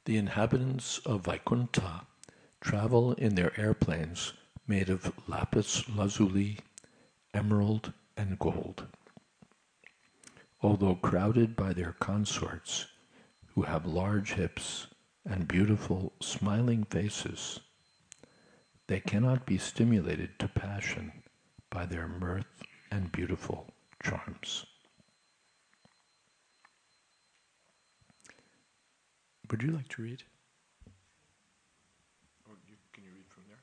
The inhabitants of Vaikuntha travel in their airplanes made of lapis lazuli, emerald, and gold. Although crowded by their consorts, who have large hips and beautiful, smiling faces, they cannot be stimulated to passion by their mirth and beautiful charms. Would you like to read? Or can you read from there?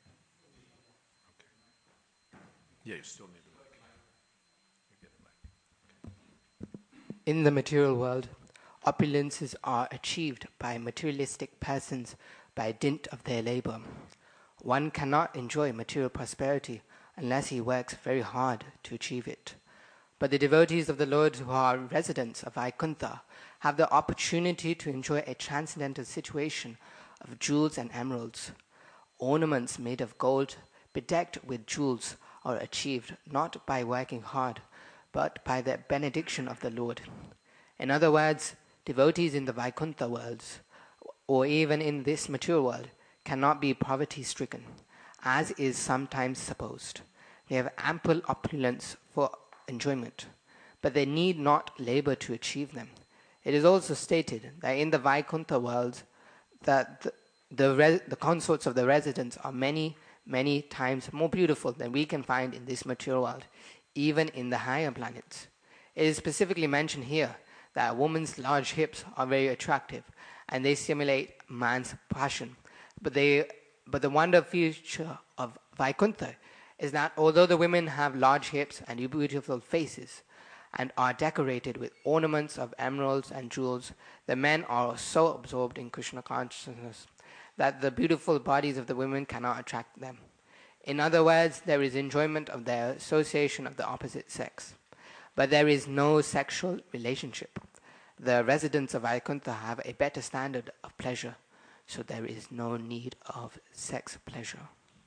Okay. Yeah, you still need the mic. You get the mic. In the material world, opulences are achieved by materialistic persons by dint of their labor. One cannot enjoy material prosperity unless he works very hard to achieve it. But the devotees of the Lord who are residents of Vaikuntha have the opportunity to enjoy a transcendental situation of jewels and emeralds. Ornaments made of gold, bedecked with jewels, are achieved not by working hard, but by the benediction of the Lord. In other words, devotees in the Vaikuntha worlds, or even in this material world, cannot be poverty-stricken, as is sometimes supposed. They have ample opulence for enjoyment, but they need not labor to achieve them. It is also stated that in the Vaikuntha worlds, that the consorts of the residents are many, many times more beautiful than we can find in this material world, even in the higher planets. It is specifically mentioned here that a woman's large hips are very attractive, and they stimulate man's passion. But the wonder feature of Vaikuntha is that although the women have large hips and beautiful faces, and are decorated with ornaments of emeralds and jewels, the men are so absorbed in Krishna consciousness that the beautiful bodies of the women cannot attract them. In other words, there is enjoyment of their association of the opposite sex, but there is no sexual relationship. The residents of Vaikuntha have a better standard of pleasure, so there is no need of sex pleasure.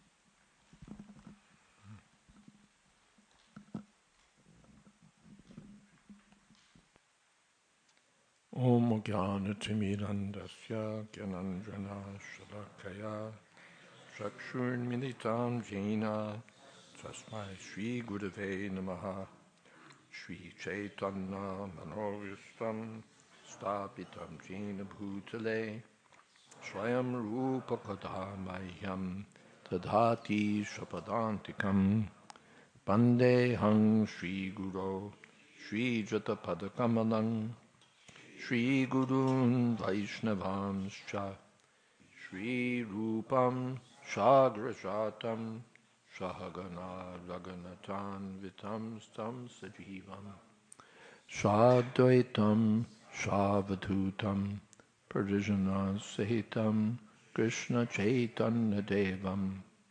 Om Jnana-timirandasya Gyananjana Shalakaya Chakshurmilitam Jena Tasmai Shri Gurave Namaha Shri Chaitanya Manovistam Stapitam Jena Bhutale Swayam Rupa Kadamahyam Tadhati Shapadantikam Bandehang Shri Guru Shri Jatapadakamalang Shri Gurun Vaishnavanscha Shri Rupam Shagrajatam Shahagana Raganatan Vitam Stam Sajivam Shadvaitam Shavadhutam Pradijana Sahitam Krishna Chaitanya Devam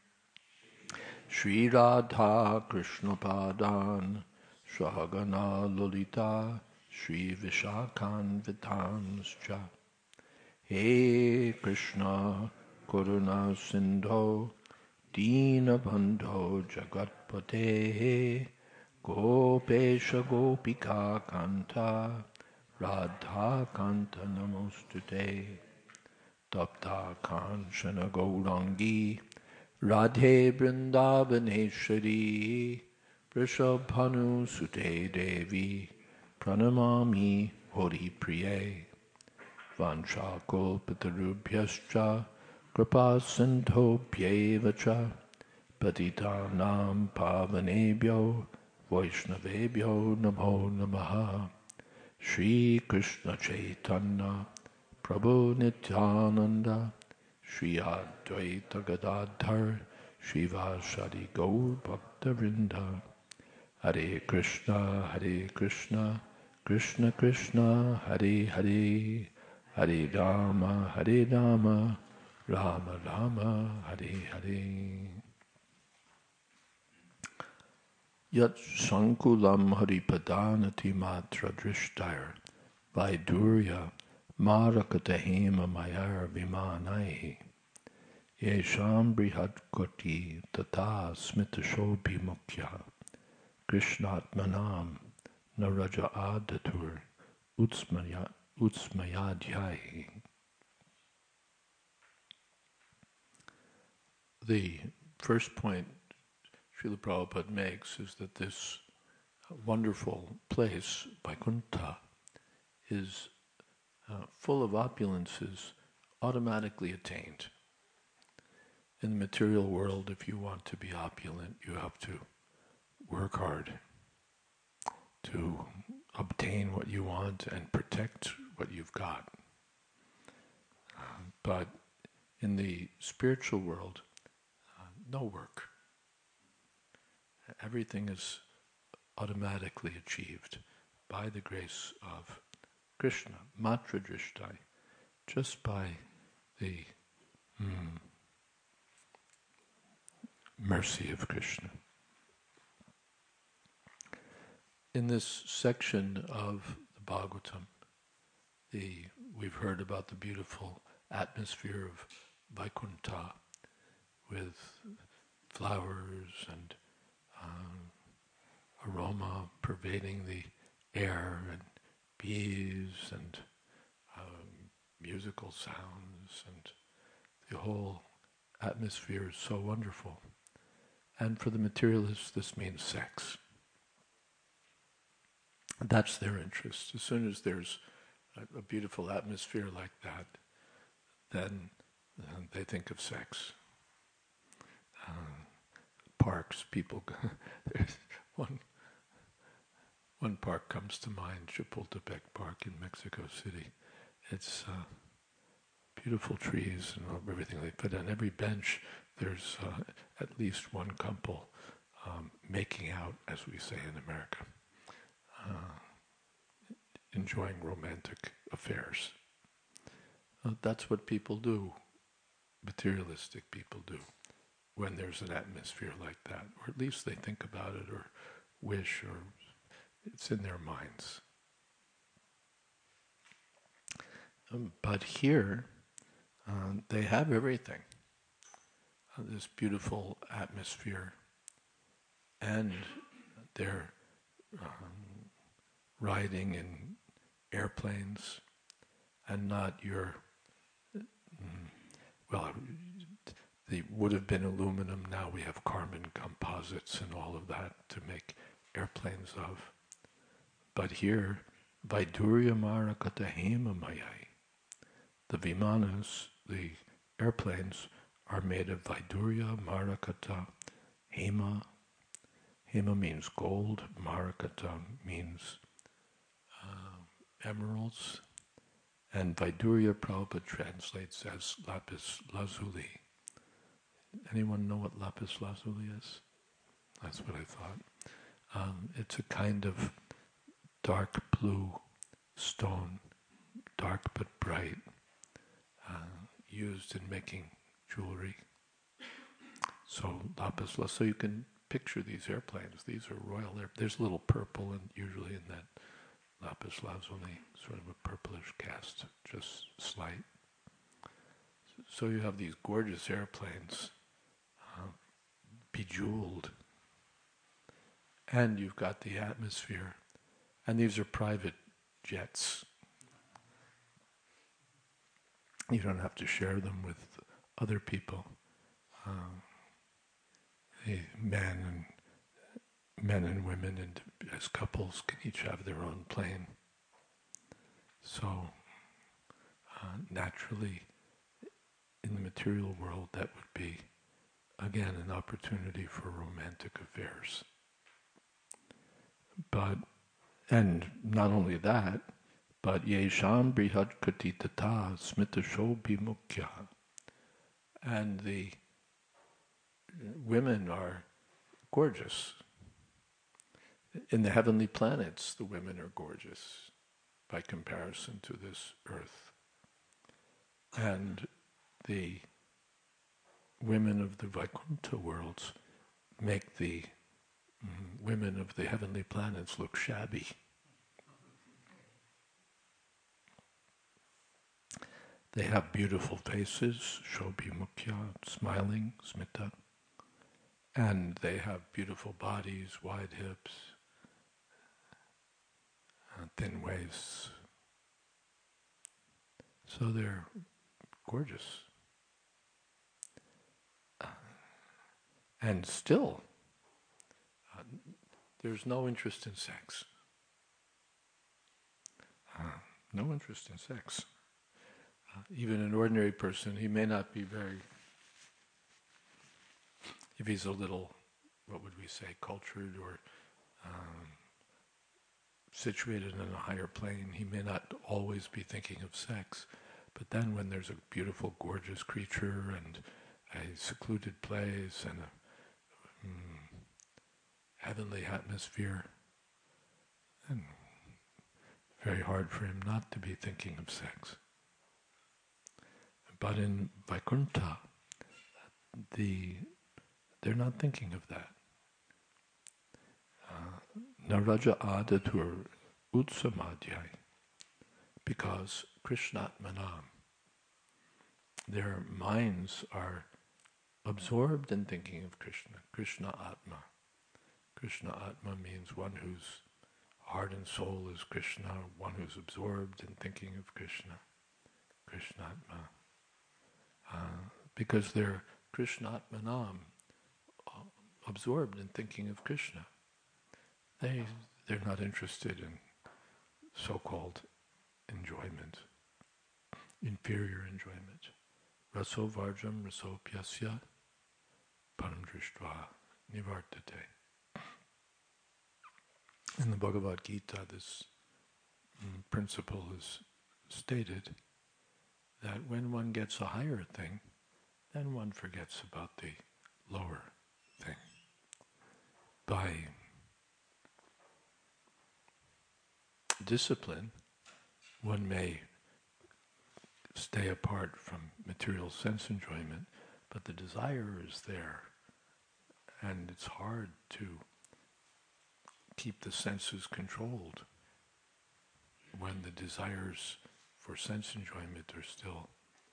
Shri Radha Krishna Padan Shahagana Lolita Shri Vishakhan Vitamscha He Krishna Karuna Sindho Dina Bandho Jagatpate Gopesha Gopika Kanta Radha Kanta Namostute Tapta Kanchana Gaurangi Radhe Vrindavaneshwari Vrishabhanu Sute Devi Pranamami Hori Priye Vanchakolpatarubhyascha Kripa Sindhobhyevacha Patitanam Pavanebhyo Vaishnavebhyo Namo Namaha Shri Krishna Chaitanya Prabhu Nityananda Shri Advaita Gadadhar Shivasadi Gaur Bhaktavinda Hare Krishna, Krishna Krishna, Hare Hare, Hare Rama, Rama Rama, Hare Hare. Yat Sankulam Haripadanati Matra Drishtair Vaidurya Marakatahema Mayar Vimanaihi Yesham Brihat Koti Tata Smitashobhi Mukhya Krishnatmanam Naraja Adatur Utsmayadhyayi. the first point Srila Prabhupada makes is that this wonderful place, Vaikuntha, is full of opulences automatically attained. In the material world, if you want to be opulent, you have to work hard to obtain what you want and protect what you've got. But in the spiritual world, no work. Everything is automatically achieved by the grace of Krishna, matra drishtai, just by the mercy of Krishna. In this section of the Bhagavatam, we've heard about the beautiful atmosphere of Vaikuntha with flowers and aroma pervading the air and bees and musical sounds, and the whole atmosphere is so wonderful. And for the materialists, this means sex. That's their interest. As soon as there's a beautiful atmosphere like that, then they think of sex. Parks, people, there's one park comes to mind, Chapultepec Park in Mexico City. It's beautiful trees and everything they put on every bench. There's at least one couple making out, as we say in America, enjoying romantic affairs. That's what people do, materialistic people do, when there's an atmosphere like that, or at least they think about it or wish, or it's in their minds. But here, they have everything. This beautiful atmosphere, and they're riding in airplanes, and not your, they would have been aluminum, now we have carbon composites and all of that to make airplanes of. But here, Vaidurya Marakata Hema Mayai. The vimanas, the airplanes, are made of Vaidurya Marakata Hema. Hema means gold, Marakata means emeralds, and Vaidurya Prabhupada translates as lapis lazuli. Anyone know what lapis lazuli is? That's what I thought. It's a kind of dark blue stone, dark but bright, used in making jewelry. So lapis lazuli. So you can picture these airplanes. These are royal there's a little purple and usually in that lapis lazuli, sort of a purplish cast, just slight. So you have these gorgeous airplanes, bejeweled, and you've got the atmosphere, and these are private jets. You don't have to share them with other people. The men and women, and as couples, can each have their own plane. So naturally, in the material world, that would be, again, an opportunity for romantic affairs. And not only that, but yesham brihad katitata smita shobhi mukhya. And the women are gorgeous. In the heavenly planets, the women are gorgeous by comparison to this earth. And the women of the Vaikuntha worlds make the women of the heavenly planets look shabby. They have beautiful faces, shobhi mukhya, smiling, smita, and they have beautiful bodies, wide hips, thin waists. So they're gorgeous. And still, there's no interest in sex. No interest in sex. Even an ordinary person, he may not be very, if he's a little, what would we say, cultured or situated in a higher plane, he may not always be thinking of sex. But then when there's a beautiful, gorgeous creature and a secluded place and a heavenly atmosphere, then very hard for him not to be thinking of sex. But in Vaikuntha, they're not thinking of that. Naraja adatur utsamadhyai, because Krishnatmanam, their minds are absorbed in thinking of Krishna, Krishna Atma. Krishna Atma means one whose heart and soul is Krishna, one who's absorbed in thinking of Krishna, Krishnatma. Because they're Krishnatmanam, absorbed in thinking of Krishna. They're not interested in so-called enjoyment, inferior enjoyment. Raso varjam rasopyasya param drishtva nivartate. In the Bhagavad Gita, this principle is stated that when one gets a higher thing, then one forgets about the lower thing. By discipline, one may stay apart from material sense enjoyment, but the desire is there, and it's hard to keep the senses controlled when the desires for sense enjoyment are still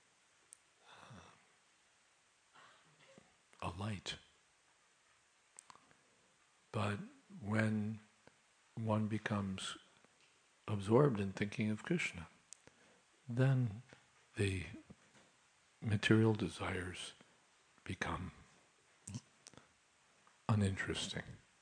alight. But when one becomes absorbed in thinking of Krishna, then the material desires become uninteresting.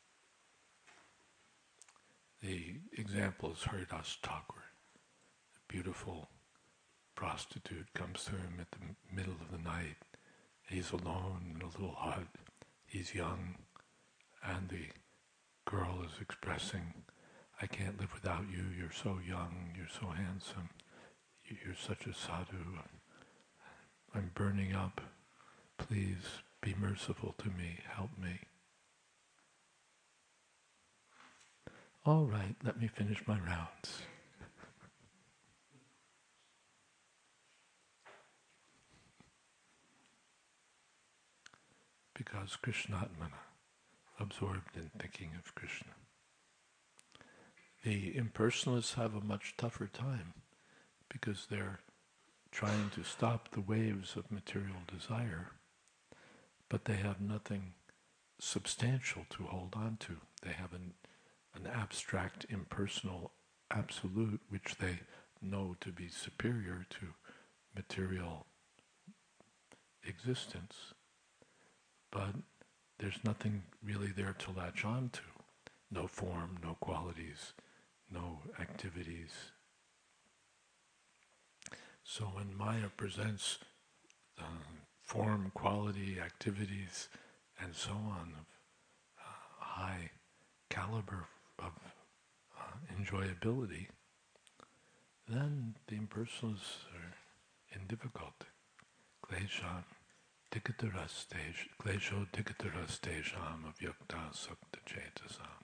The example is Haridas Thakur. A beautiful prostitute comes to him at the middle of the night. He's alone in a little hut. He's young, and the girl is expressing, "I can't live without you. You're so young. You're so handsome. You're such a sadhu. I'm burning up. Please be merciful to me. Help me." All right, let me finish my rounds. Because Krishnatmana, absorbed in thinking of Krishna. The impersonalists have a much tougher time because they're trying to stop the waves of material desire, but they have nothing substantial to hold on to. They have an abstract, impersonal absolute which they know to be superior to material existence. But there's nothing really there to latch on to. No form, no qualities, no activities. So when Maya presents form, quality, activities, and so on of high caliber of enjoyability, then the impersonalists are in difficulty. Klesho dikataras-tejam avyakta sukta cetasam.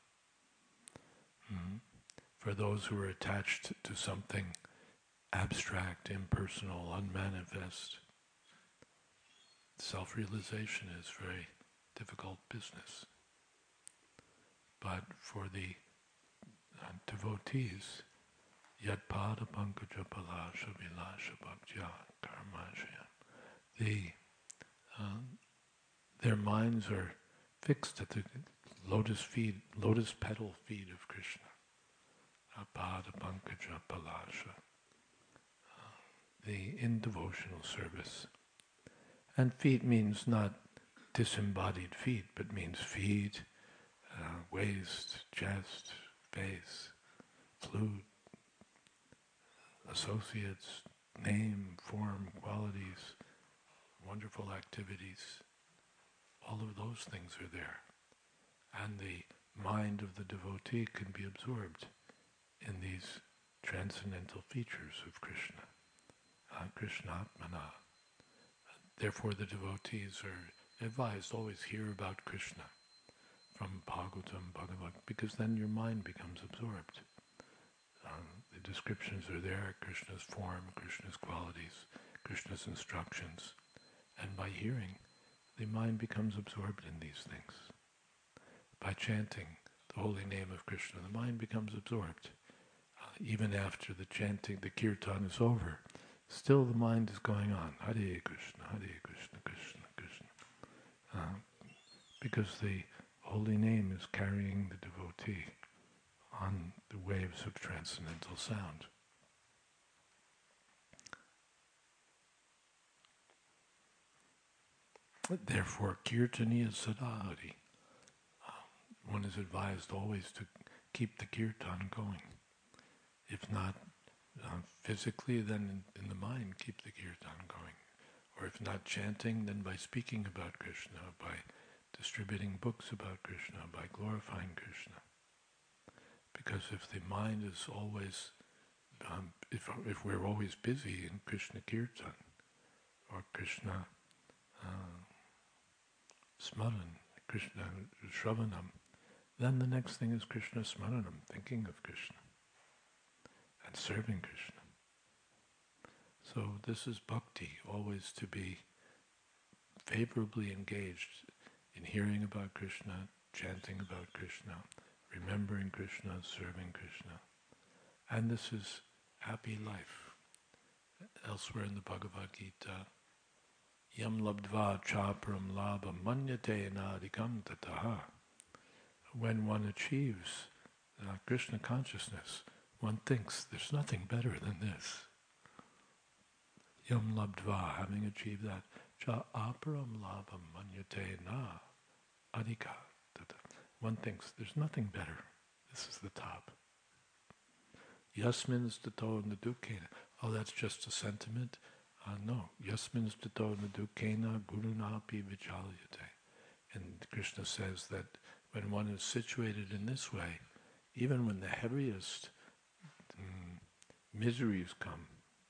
For those who are attached to something abstract, impersonal, unmanifest, self-realization is very difficult business. But for the devotees, yat pada pankaja palasha vilasha bhaktya karmashya, their minds are fixed at the lotus petal feet of Krishna. Pada pankaja palasha, in devotional service. And feet means not disembodied feet, but means feet, waist, chest, face, flute, associates, name, form, qualities, wonderful activities. All of those things are there. And the mind of the devotee can be absorbed in these transcendental features of Krishna, Krishnatmana. Therefore the devotees are advised always hear about Krishna from Bhagavatam, Bhagavad, because then your mind becomes absorbed. The descriptions are there, Krishna's form, Krishna's qualities, Krishna's instructions. And by hearing, the mind becomes absorbed in these things. By chanting the holy name of Krishna, the mind becomes absorbed. Even after the chanting, the kirtan is over, still the mind is going on. Hare Krishna, Krishna, Krishna. Because the holy name is carrying the devotee on the waves of transcendental sound. Therefore, kirtaniya sadahari. One is advised always to keep the kirtan going. If not physically, then in the mind, keep the kirtan going. Or if not chanting, then by speaking about Krishna, by distributing books about Krishna, by glorifying Krishna. Because if the mind is always, if we're always busy in Krishna kirtan, or Krishna smaran, Krishna shravanam, then the next thing is Krishna smaranam, thinking of Krishna and serving Krishna. So this is bhakti, always to be favorably engaged in hearing about Krishna, chanting about Krishna, remembering Krishna, serving Krishna. And this is happy life. Elsewhere in the Bhagavad Gita, Yam labdva chaparam labha manyate nadikam tataha. When one achieves Krishna consciousness, one thinks there's nothing better than this. Yam labdva, having achieved that, cha aparam labha manyate na adika tata. One thinks there's nothing better. This is the top. Yasmin stato nadukena. Oh, that's just a sentiment? No. Yasmin stato nadukena gurunapi vichalyate. And Krishna says that when one is situated in this way, even when the heaviest miseries come,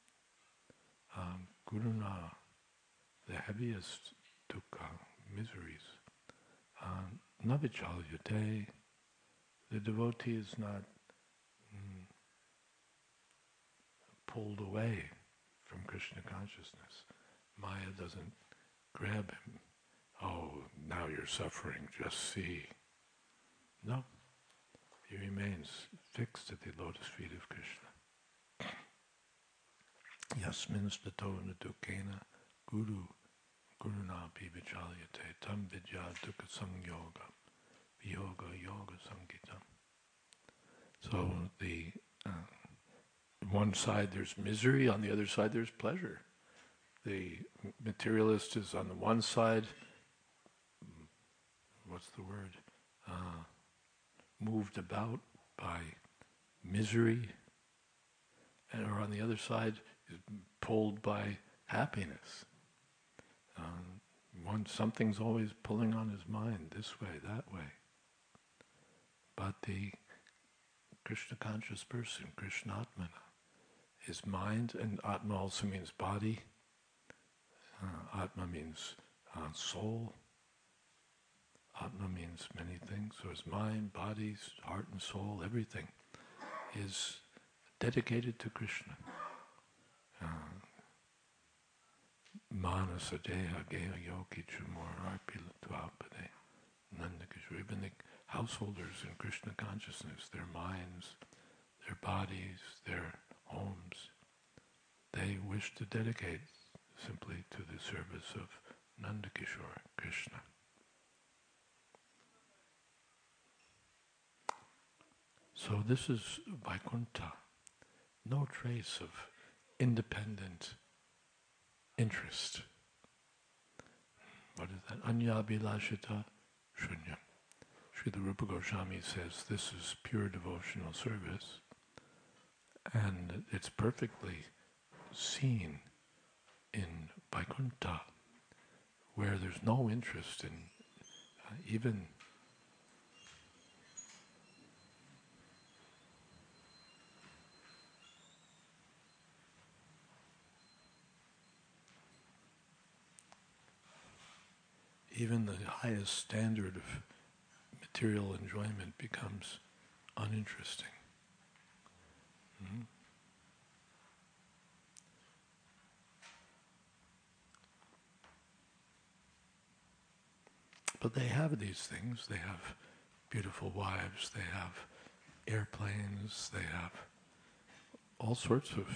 guruna, the heaviest dukkha, miseries, navichalyate, the devotee is not pulled away from Krishna consciousness. Maya doesn't grab him. Oh, now you're suffering, just see. No, he remains fixed at the lotus feet of Krishna. Yasmin stato nadukena gurunapi vichalyate tam vidya dukkha sangyoga viyoga yoga sangitam. So the one side there's misery, on the other side there's pleasure. The materialist is on the one side, moved about by misery, or on the other side is pulled by happiness. Something's always pulling on his mind, this way, that way. But the Krishna conscious person, Krishnatmana, his mind, and Atma also means body. Atma means soul. Atma means many things. So his mind, body, heart and soul, everything is dedicated to Krishna. Manasa deha geha yogi chumor arpila dvapade nandakishwar. Even the householders in Krishna consciousness, their minds, their bodies, their homes, they wish to dedicate simply to the service of Nandakishore, Krishna. So this is Vaikuntha, no trace of independent interest. what is that? Anyabhilashita shunyam. Srila Rupa Goswami says this is pure devotional service, and it's perfectly seen in Vaikuntha, where there's no interest in even the highest standard of material enjoyment becomes uninteresting. Mm-hmm. But they have these things. They have beautiful wives, they have airplanes, they have all sorts of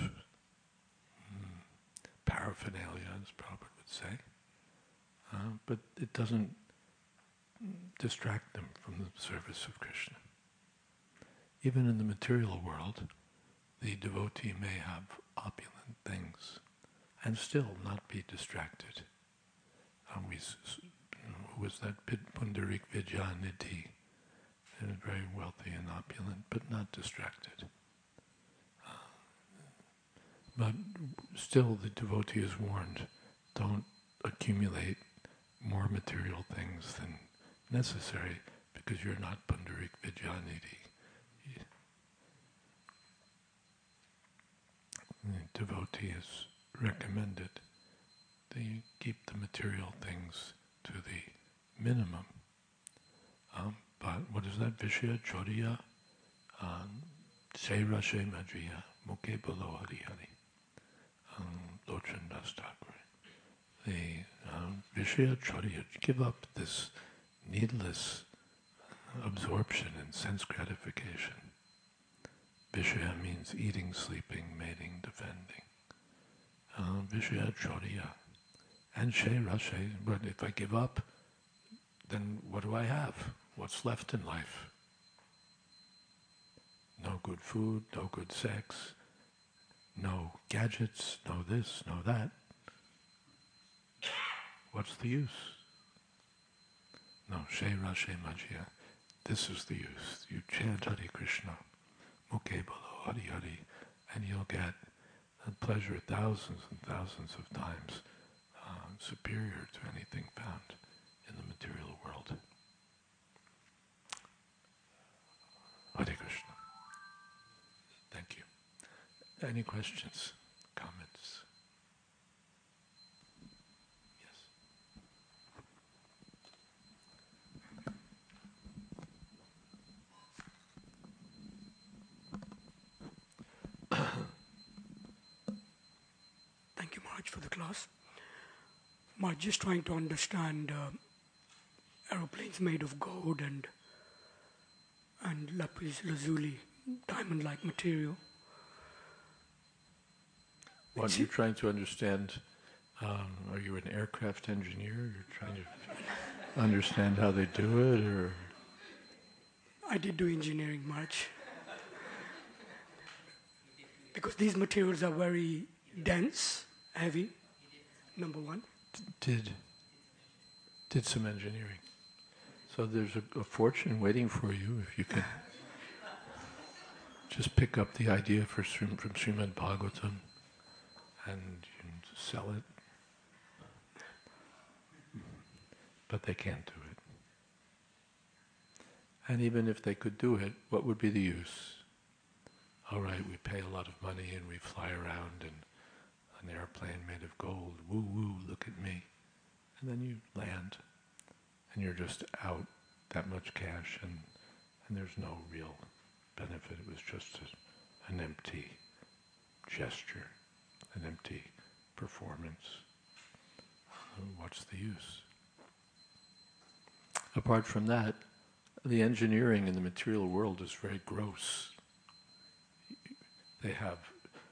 paraphernalia, as Prabhupada would say. But it doesn't distract them from the service of Krishna. Even in the material world, the devotee may have opulent things and still not be distracted. Who was that? Pundarik Vidyanidhi, very wealthy and opulent, but not distracted. But still the devotee is warned, don't accumulate more material things than necessary, because you're not Pundarik Vidyanidhi. The devotee is recommended that you keep the material things to the minimum. But what is that? Vishya Chodiya Se Rashe Madriya Mukhe Balo Hari Hari Lochan Das Thakur. The Vishya Chodiya, give up this needless absorption in sense gratification. Vishya means eating, sleeping, mating, defending. Vishya Chodiya. And She Rashe, but if I give up, then what do I have? What's left in life? No good food, no good sex, no gadgets, no this, no that. What's the use? No, She Rashe Majya. This is the use. You chant Hare Krishna, Mukhe Balo Hari Hari, and you'll get a pleasure thousands and thousands of times superior to anything found in the material world. Hare Krishna. Thank you. Any questions, comments? Yes. Thank you, Maharaj, for the class. Maharaj, just trying to understand aeroplanes made of gold and lapis lazuli, diamond-like material. What you're trying to understand, are you an aircraft engineer? You're trying to understand how they do it, or? I did do engineering, Maharaj. Because these materials are very dense, heavy, number one. Did some engineering. So there's a fortune waiting for you if you can just pick up the idea from Srimad Bhagavatam and sell it. But they can't do it. And even if they could do it, what would be the use? All right, we pay a lot of money and we fly around in an airplane made of gold. Woo woo, look at me. And then you land and you're just out that much cash and there's no real benefit. It was just an empty gesture, an empty performance. What's the use? Apart from that, the engineering in the material world is very gross. They have,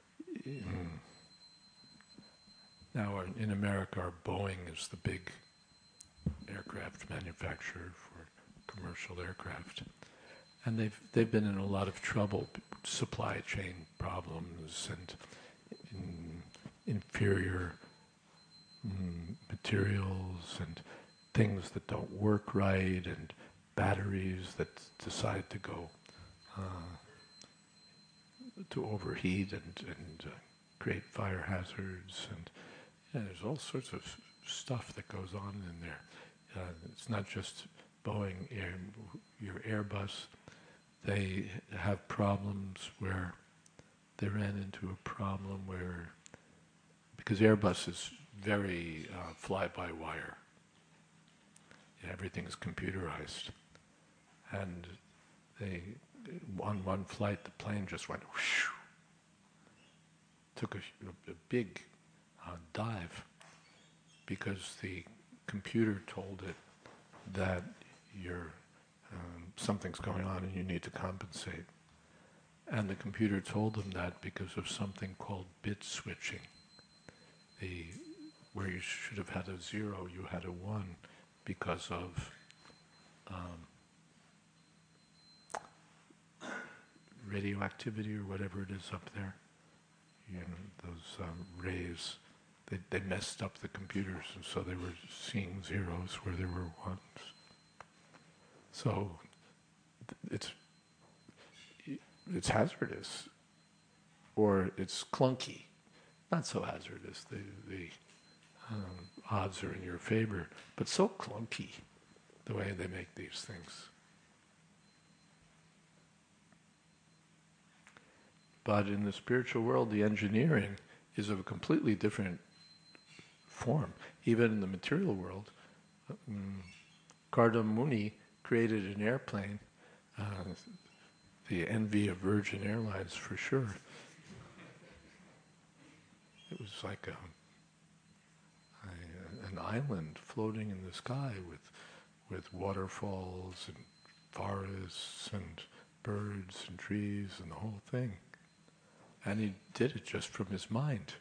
now in America, our Boeing is the big aircraft manufacturer for commercial aircraft. And they've been in a lot of trouble, supply chain problems and inferior materials, and things that don't work right, and batteries that decide to go to overheat and create fire hazards, and there's all sorts of stuff that goes on in there. It's not just Boeing, your Airbus. They have problems where they ran into a problem where, because Airbus is very fly-by-wire, everything's computerized, and on one flight the plane just went whoosh, took a big dive because the computer told it that something's going on and you need to compensate. And the computer told them that because of something called bit switching. Where you should have had a 0, you had a 1 because of radioactivity or whatever it is up there. Those rays, they messed up the computers, and so they were seeing zeros where there were ones. So it's hazardous, or it's clunky. Not so hazardous. The odds are in your favor, but so clunky the way they make these things. But in the spiritual world, the engineering is of a completely different form. Even in the material world, Kardama Muni created an airplane, the envy of Virgin Airlines for sure. It was like an island floating in the sky with waterfalls and forests and birds and trees and the whole thing. And he did it just from his mind.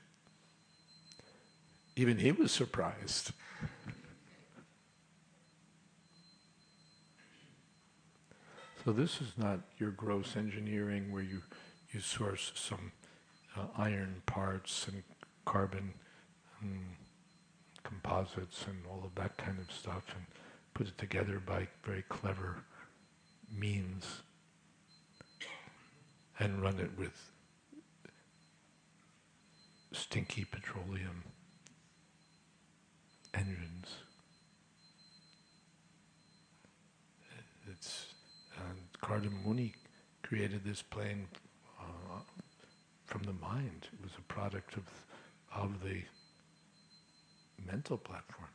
Even he was surprised. So this is not your gross engineering where you source some iron parts and carbon composites and all of that kind of stuff and put it together by very clever means and run it with stinky petroleum engines. Kardama Muni created this plane from the mind. It was a product of the mental platform.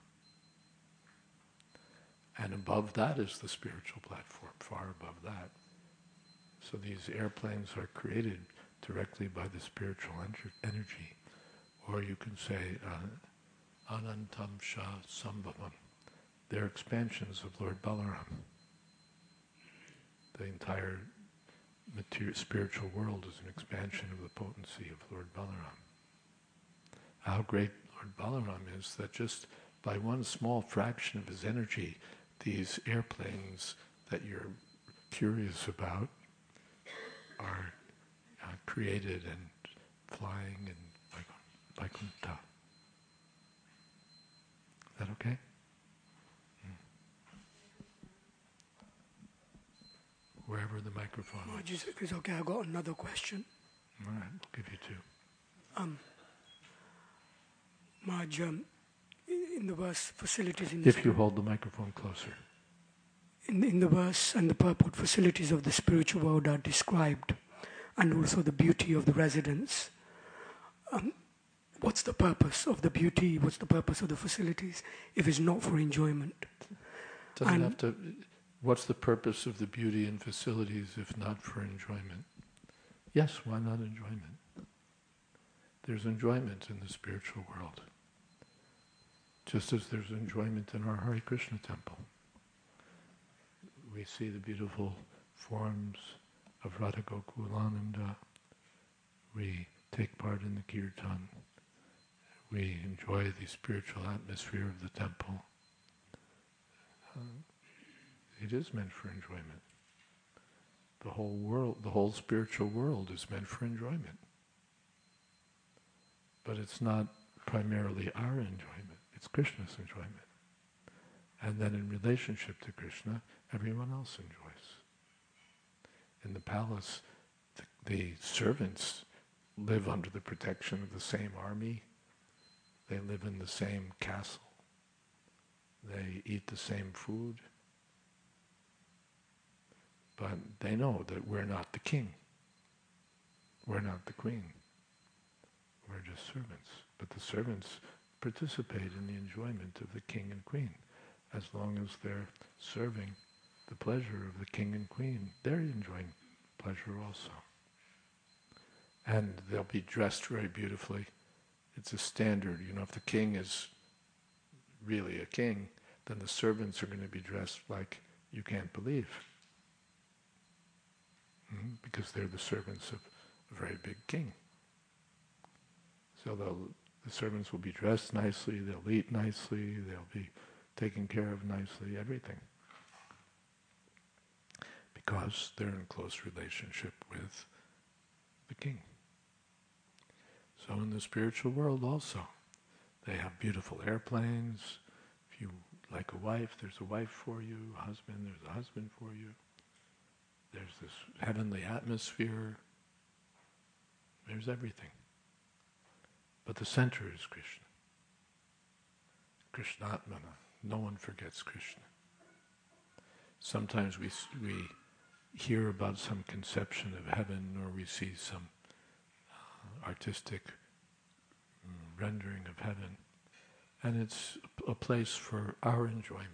And above that is the spiritual platform, far above that. So these airplanes are created directly by the spiritual energy. Or you can say, Anantam Sha Sambhavam. They're expansions of Lord Balaram. The entire spiritual world is an expansion of the potency of Lord Balaram. How great Lord Balaram is that just by one small fraction of his energy, these airplanes that you're curious about are created and flying in Vaikuntha. Is that okay? Wherever the microphone is. If it's okay, I've got another question. All right, we'll give you two. Maj, in the verse, facilities in If you hold the microphone closer. In the verse and the purport, facilities of the spiritual world are described, and also the beauty of the residence. What's the purpose of the beauty? What's the purpose of the facilities if it's not for enjoyment? Doesn't have to. What's the purpose of the beauty and facilities if not for enjoyment? Yes, why not enjoyment? There's enjoyment in the spiritual world, just as there's enjoyment in our Hare Krishna temple. We see the beautiful forms of Radha Gokulananda. We take part in the kirtan. We enjoy the spiritual atmosphere of the temple. It is meant for enjoyment. The whole world, the whole spiritual world is meant for enjoyment. But it's not primarily our enjoyment, it's Krishna's enjoyment. And then in relationship to Krishna, everyone else enjoys. In the palace, the servants live under the protection of the same army. They live in the same castle. They eat the same food. But they know that we're not the king. We're not the queen. We're just servants. But the servants participate in the enjoyment of the king and queen. As long as they're serving the pleasure of the king and queen, they're enjoying pleasure also. And they'll be dressed very beautifully. It's a standard. If the king is really a king, then the servants are going to be dressed like you can't believe. Because they're the servants of a very big king. So the servants will be dressed nicely, they'll eat nicely, they'll be taken care of nicely, everything. Because they're in close relationship with the king. So in the spiritual world also, they have beautiful airplanes. If you like a wife, there's a wife for you. A husband, there's a husband for you. There's this heavenly atmosphere. There's everything. But the center is Krishna. Krishnatmana. No one forgets Krishna. Sometimes we hear about some conception of heaven, or we see some artistic rendering of heaven, and it's a place for our enjoyment.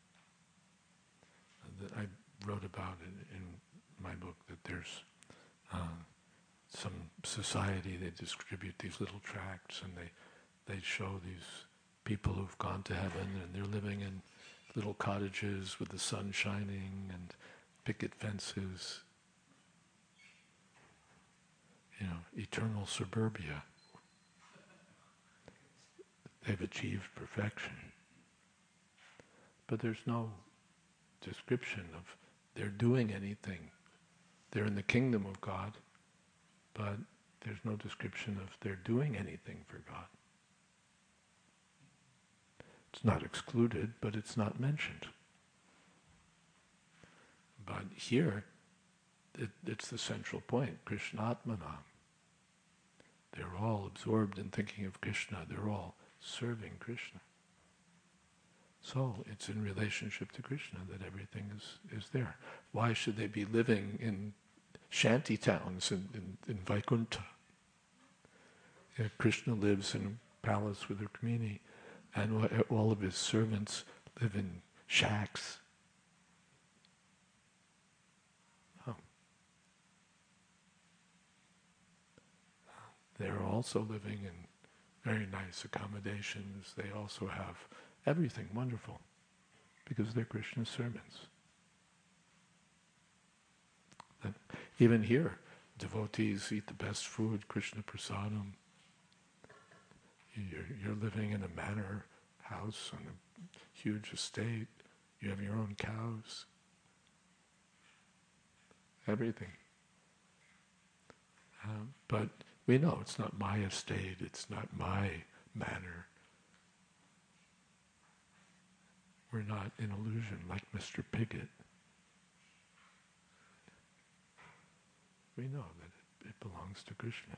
I wrote about it in my book that there's some society, they distribute these little tracts and they show these people who've gone to heaven and they're living in little cottages with the sun shining and picket fences. Eternal suburbia. They've achieved perfection. But there's no description of they're doing anything. They're in the kingdom of God, but there's no description of they're doing anything for God. It's not excluded, but it's not mentioned. But here, it's the central point, Krishnatmana. They're all absorbed in thinking of Krishna. They're all serving Krishna. So it's in relationship to Krishna that everything is there. Why should they be living in shanty towns in Vaikuntha? Krishna lives in a palace with Rukmini, and all of his servants live in shacks. They're also living in very nice accommodations. They also have everything wonderful because they're Krishna's servants. And even here, devotees eat the best food, Krishna prasadam. You're living in a manor house on a huge estate. You have your own cows. Everything. But we know it's not my estate, it's not my manor. We're not in illusion like Mr. Piggott. We know that it belongs to Krishna.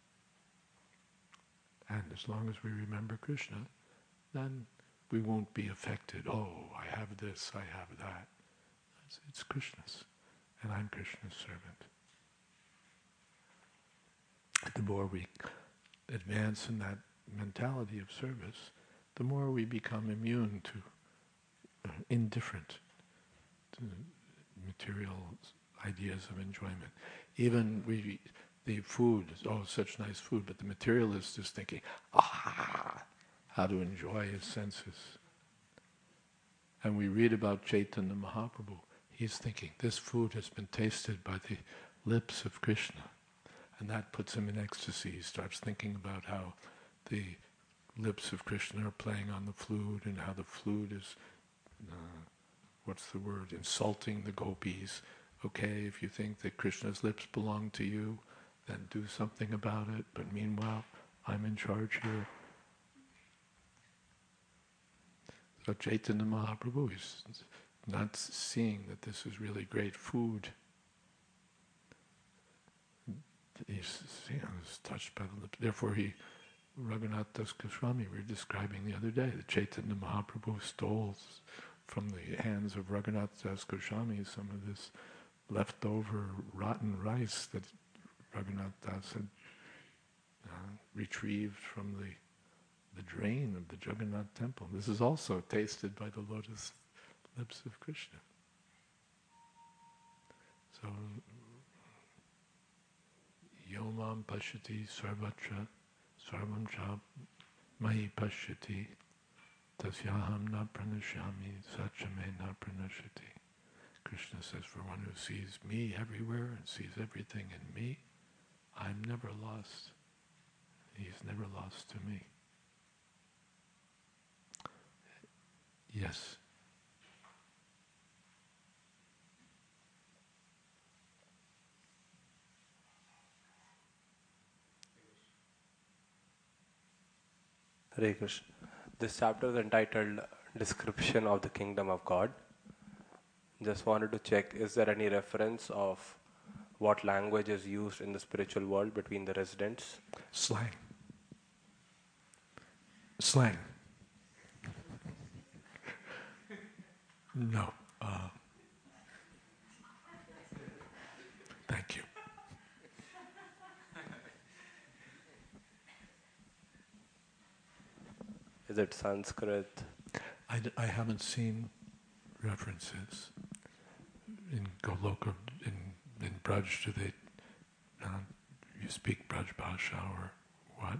And as long as we remember Krishna, then we won't be affected. Oh, I have this, I have that. It's Krishna's, and I'm Krishna's servant. The more we advance in that mentality of service, the more we become immune to, indifferent to material ideas of enjoyment. Even the food, such nice food, but the materialist is thinking, how to enjoy his senses. And we read about Chaitanya Mahaprabhu. He's thinking, this food has been tasted by the lips of Krishna. And that puts him in ecstasy. He starts thinking about how the lips of Krishna are playing on the flute and how the flute is, insulting the gopis. Okay, if you think that Krishna's lips belong to you, then do something about it. But meanwhile, I'm in charge here. So Chaitanya Mahaprabhu is not seeing that this is really great food. He's touched by the lips. Therefore Raghunath Das Goswami, we were describing the other day, that Chaitanya Mahaprabhu stole from the hands of Raghunath Das Goswami some of this leftover rotten rice that Raghunath Das had retrieved from the drain of the Jagannath temple. This is also tasted by the lotus lips of Krishna. So, Yomam Pashyati Sarvatra Sarvam Cha Mahi Pashyati Tasyaham Na Pranashyami Sachame Na Pranashyati. Krishna says, for one who sees me everywhere and sees everything in me, I'm never lost. He's never lost to me. Yes. Hare Krishna. This chapter is entitled Description of the Kingdom of God. Just wanted to check, is there any reference of what language is used in the spiritual world between the residents? Slang. Slang. No. Thank you. Is it Sanskrit? I haven't seen references in Goloka, in Braj. Do they you speak Braj Bhasha or what?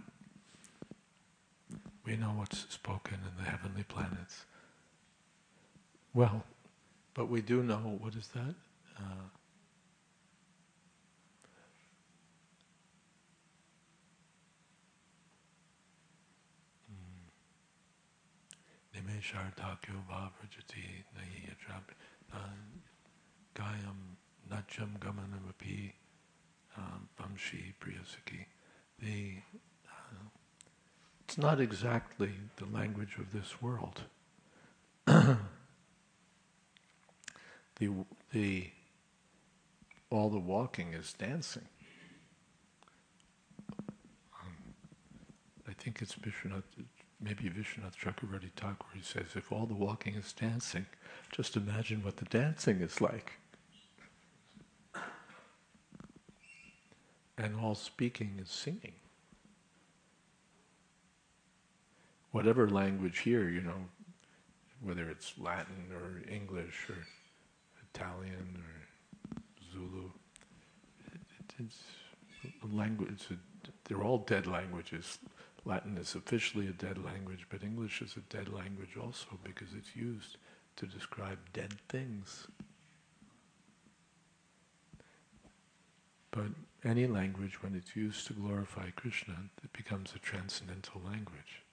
We know what's spoken in the heavenly planets. Well, but we do know, what is that? Nimeshartakyo Vavrajati Nahiyatrap Gayam Nacham Gamanamapi Vamshi Priyasaki. It's not exactly the language of this world. All the walking is dancing. I think it's Vishwanath, maybe Vishwanath Chakravarti Thakur, he says, if all the walking is dancing, just imagine what the dancing is like. And all speaking is singing. Whatever language here, whether it's Latin or English or Italian or Zulu, it's a language. They're all dead languages. Latin is officially a dead language, but English is a dead language also because it's used to describe dead things. But any language, when it's used to glorify Krishna, it becomes a transcendental language.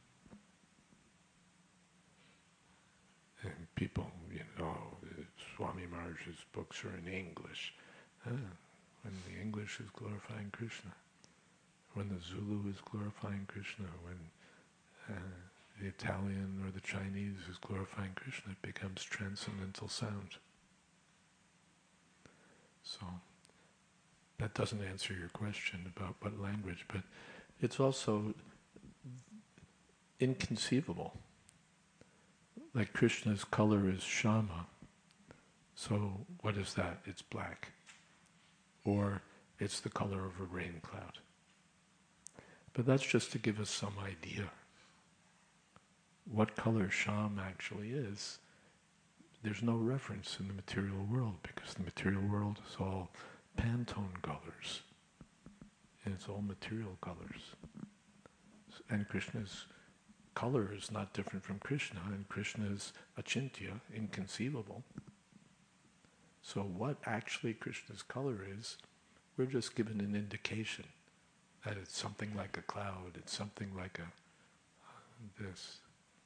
And people, Swami Maharaj's books are in English. When the English is glorifying Krishna, when the Zulu is glorifying Krishna, when the Italian or the Chinese is glorifying Krishna, it becomes transcendental sound. So, that doesn't answer your question about what language, but it's also inconceivable. Like Krishna's color is Shama, so what is that? It's black. Or it's the color of a rain cloud. But that's just to give us some idea what color Sham actually is. There's no reference in the material world because the material world is all Pantone colors. And it's all material colors. And Krishna's color is not different from Krishna, and Krishna is achintya, inconceivable. So what actually Krishna's color is, we're just given an indication that it's something like a cloud, it's something like this.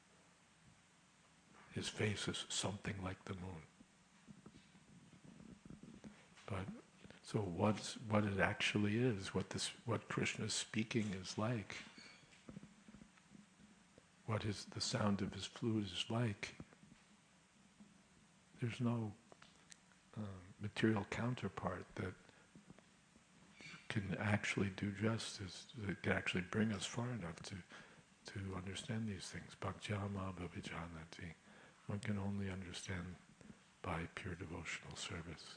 His face is something like the moon. But so what it actually is, what Krishna's speaking is like, what the sound of his flute is like, there's no material counterpart that can actually do justice, that can actually bring us far enough to understand these things. Bhaktyama bhavijanati. One can only understand by pure devotional service.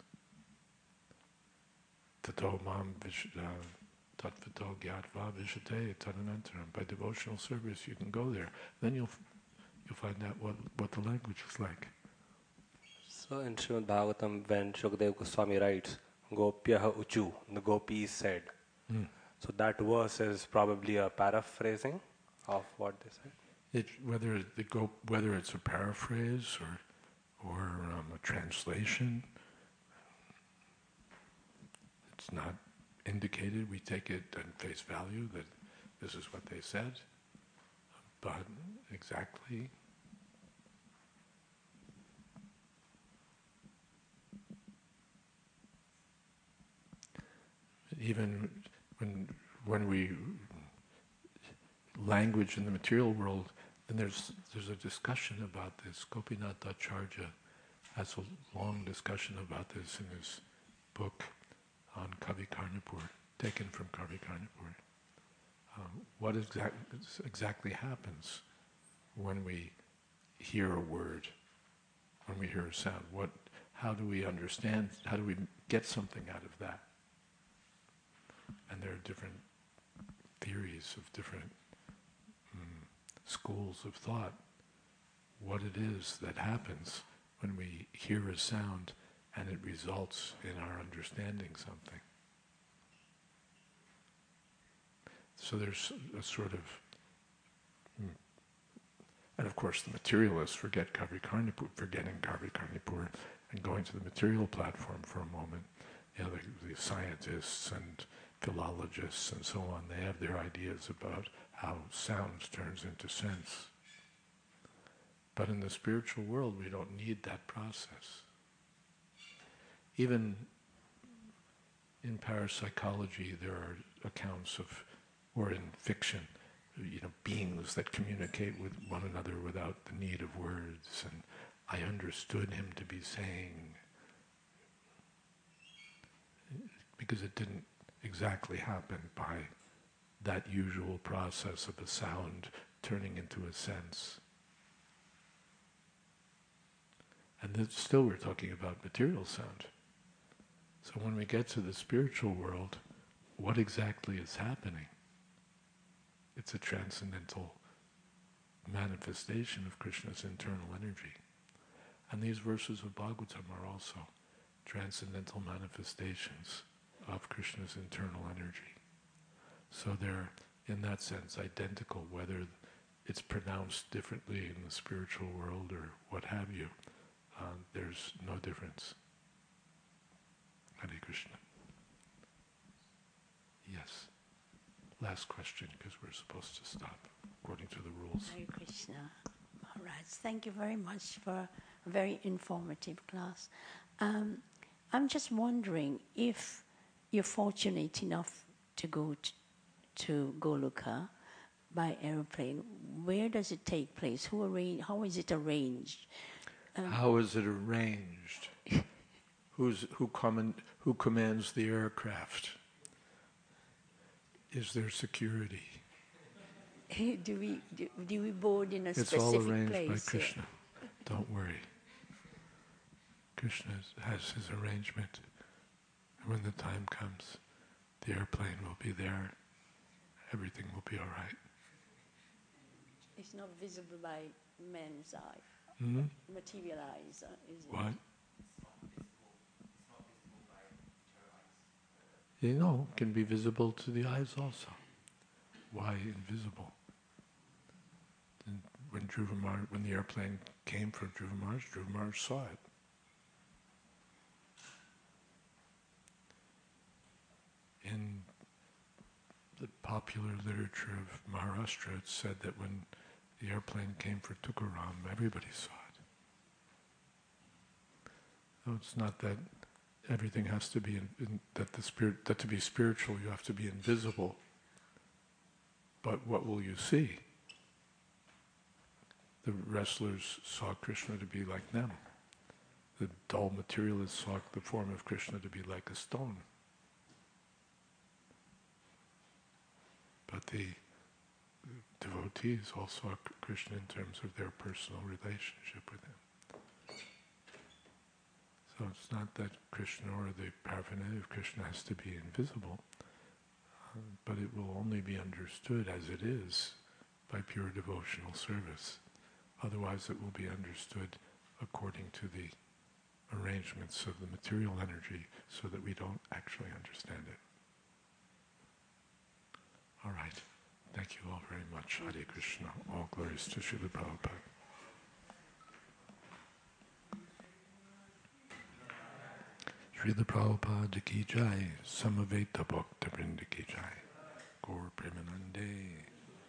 Tato mam tatvato gyatva vishate tadanantaram. By devotional service you can go there. Then you'll find out what the language is like. So in Srimad Bhagavatam, when Shukadeva Goswami writes, Gopyaha uchu, the gopis said. So that verse is probably a paraphrasing of what they said. Whether it's a paraphrase or a translation, it's not indicated. We take it at face value that this is what they said, but exactly. Even when we language in the material world, and there's a discussion about this. Gopinath Acharya has a long discussion about this in his book on Kavi Karnapur, taken from Kavi Karnapur. What exactly happens when we hear a word, when we hear a sound? How do we understand? How do we get something out of that? And there are different theories of different schools of thought, what it is that happens when we hear a sound and it results in our understanding something. So there's a sort of, and of course the materialists forgetting Kavi Karnapur and going to the material platform for a moment. The scientists and philologists and so on, they have their ideas about how sound turns into sense. But in the spiritual world, we don't need that process. Even in parapsychology, there are accounts of, or in fiction, beings that communicate with one another without the need of words, and I understood him to be saying, because it didn't exactly happen by that usual process of a sound turning into a sense. And then still we're talking about material sound. So when we get to the spiritual world, what exactly is happening? It's a transcendental manifestation of Krishna's internal energy. And these verses of Bhagavatam are also transcendental manifestations of Krishna's internal energy. So they're, in that sense, identical, whether it's pronounced differently in the spiritual world or what have you. There's no difference. Hare Krishna. Yes. Last question, because we're supposed to stop according to the rules. Hare Krishna. Maharaj, thank you very much for a very informative class. I'm just wondering if you're fortunate enough to go to Goloka by aeroplane, where does it take place? How is it arranged? How is it arranged? Who commands the aircraft? Is there security? Do we board in a it's specific place? It's all arranged by Krishna. Don't worry. Krishna has his arrangement. And when the time comes, the airplane will be there. Everything will be all right. It's not visible by man's eye. Mm-hmm. Materialize, is it? What? Can be visible to the eyes also. Why invisible? And when the airplane came for Dhruva Maharaj saw it. In the popular literature of Maharashtra, it's said that when the airplane came for Tukaram, everybody saw it. So it's not that everything has to be that to be spiritual you have to be invisible. But what will you see? The wrestlers saw Krishna to be like them. The dull materialists saw the form of Krishna to be like a stone. But the devotees all saw Krishna in terms of their personal relationship with him. So it's not that Krishna or the paraphernalia of Krishna has to be invisible, but it will only be understood as it is by pure devotional service. Otherwise it will be understood according to the arrangements of the material energy so that we don't actually understand it. All right. Thank you all very much. Hare Krishna. All glories to Srila Prabhupada. Srila Prabhupada ki jai. Samaveta Bhakta Vrinda ki jai. Gaur Premanande.